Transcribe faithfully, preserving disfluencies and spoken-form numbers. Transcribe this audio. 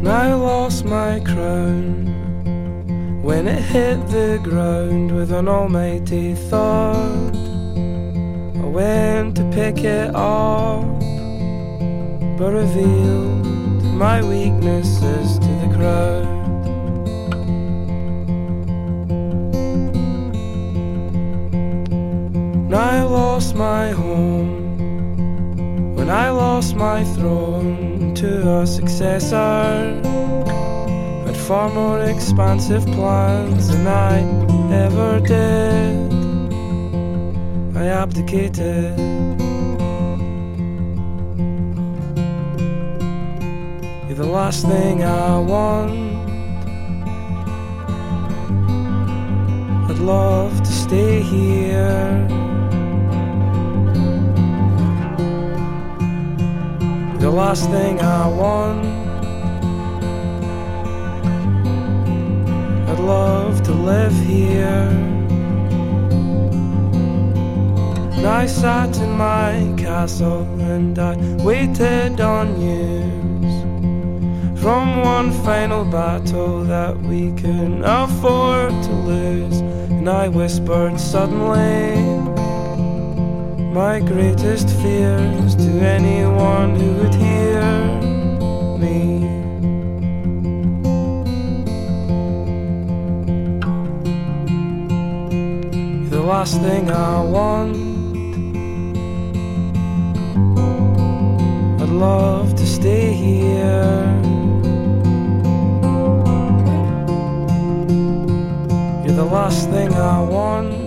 And I lost my crown when it hit the ground with an almighty thud. I went to pick it up, but revealed my weaknesses to the crowd. And I lost my home when I lost my throne to a successor. Had far more expansive plans than I ever did. I abdicated. You're the last thing I want. I'd love to stay here. You're the last thing I want. I'd love to live here. And I sat in my castle and I waited on news from one final battle that we couldn't afford to lose. And I whispered suddenly my greatest fears to anyone who would hear me. You're the last thing I want. I'd love to stay here. You're the last thing I want.